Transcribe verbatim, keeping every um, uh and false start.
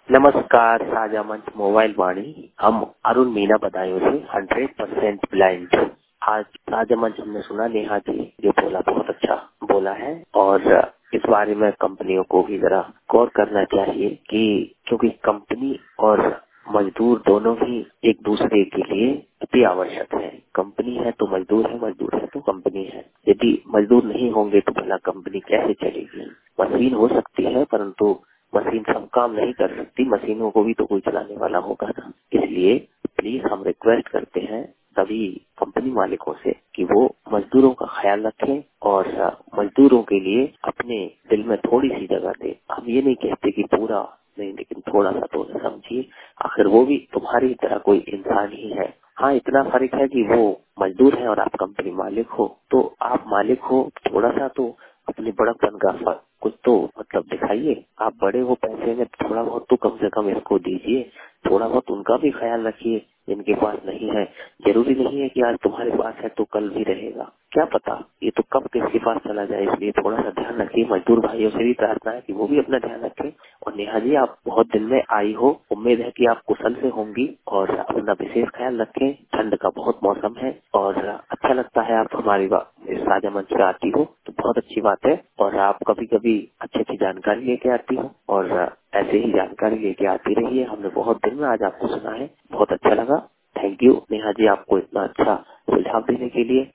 नमस्कार साझा मंच मोबाइल वाणी, हम अरुण मीना बदायूं से हंड्रेड परसेंट ब्लाइंड। आज साझा मंच हमने सुना नेहा जी जो बोला बहुत अच्छा बोला है और इस बारे में कंपनियों को भी जरा गौर करना चाहिए कि क्योंकि कंपनी और मजदूर दोनों ही एक दूसरे के लिए अति आवश्यक है। कंपनी है तो मजदूर है, मजदूर है तो कंपनी है। यदि मजदूर नहीं होंगे तो भला कंपनी कैसे चलेगी। मशीन हो सकती है परंतु मशीन सब काम नहीं कर सकती, मशीनों को भी तो कोई चलाने वाला होगा ना। इसलिए प्लीज हम रिक्वेस्ट करते हैं सभी कंपनी मालिकों से कि वो मजदूरों का ख्याल रखें और मजदूरों के लिए अपने दिल में थोड़ी सी जगह दे। हम ये नहीं कहते कि पूरा नहीं, लेकिन थोड़ा सा तो समझिए, आखिर वो भी तुम्हारी तरह कोई इंसान ही है। हाँ, इतना फर्क है कि वो मजदूर है और आप कंपनी मालिक हो, तो आप मालिक हो थोड़ा सा तो अपने बड़प्पन का फर्क कुछ तो मतलब दिखाइए। आप बड़े हो पैसे में, थोड़ा बहुत तो कम से कम इसको दीजिए, थोड़ा बहुत उनका भी ख्याल रखिए जिनके पास नहीं है। जरूरी नहीं है कि आज तुम्हारे पास है तो कल भी रहेगा, क्या पता ये तो कब किसके पास चला जाए। इसलिए थोड़ा सा ध्यान रखिए। मजदूर भाइयों से भी प्रार्थना है कि वो भी अपना ध्यान रखें। और नेहा जी, आप बहुत दिन में आई हो, उम्मीद है कि आप कुशल से होंगी और अपना विशेष ख्याल रखें। ठंड का बहुत मौसम है और अच्छा लगता है आप हमारी इस साझा मंच पे आती हो तो बहुत अच्छी बात है। और आप कभी कभी अच्छी अच्छी जानकारी लेके आती हो और ऐसे ही जानकारी लेके आती रहिए। हमने बहुत दिन में आज आपको सुना है, बहुत अच्छा लगा। थैंक यू नेहा जी, आपको इतना अच्छा सुझाव देने के लिए।